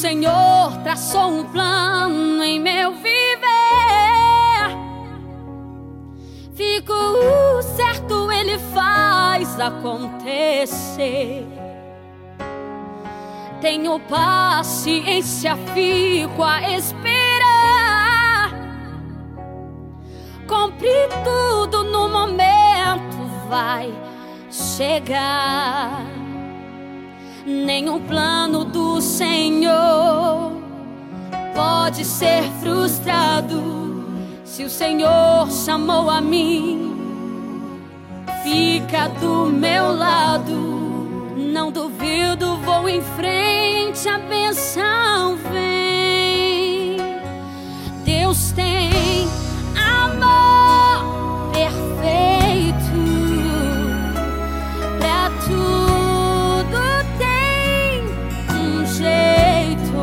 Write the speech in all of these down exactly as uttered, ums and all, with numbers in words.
Senhor traçou um plano em meu viver, fico certo, Ele faz acontecer. Tenho paciência, fico a esperar. Cumprir tudo no momento vai chegar. Nenhum plano do Senhor pode ser frustrado. Se o Senhor chamou a mim, fica do meu lado. Não duvido, vou em frente, a bênção vem. Deus tem amor perfeito pra tudo, tem um jeito.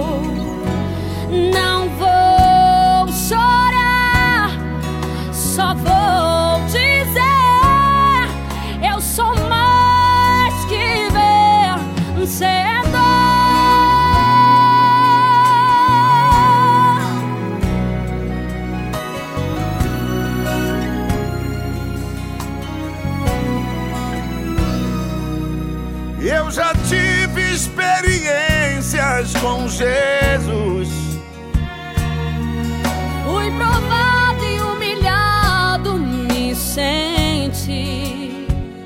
Não vou chorar, só vou dizer: eu sou mais que vencedor. Eu já tive experiências com Jesus. Fui provado e humilhado, me senti.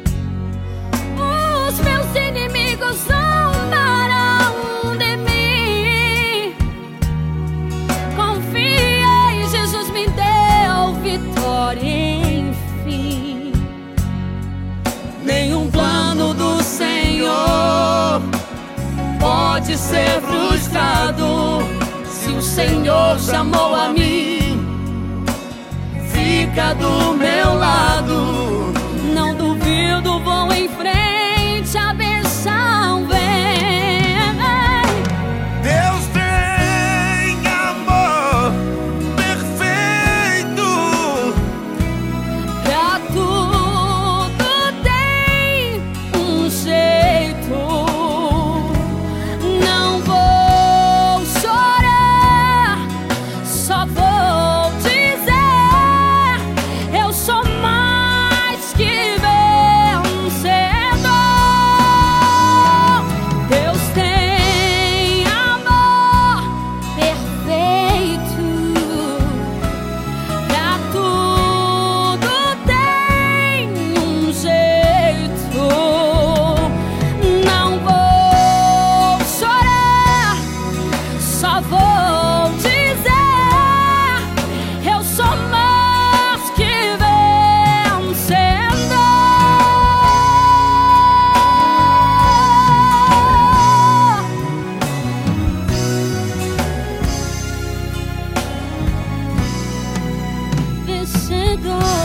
Os meus inimigos zombaram de mim. Confiei, Jesus me deu vitória, enfim. Nenhum plano do Senhor pode ser frustrado. Se o Senhor chamou a mim, fica do meu lado. Não duvido, vou em frente, a bênção vem. Deus tem amor perfeito Pra tudo tem um jeito. Não vou chorar, só vou dizer: eu sou mais que vencedor. Deus tem amor perfeito pra tudo, tem um jeito. Não vou chorar, só vou dizer: eu sou mais que vencedor. Vencedor.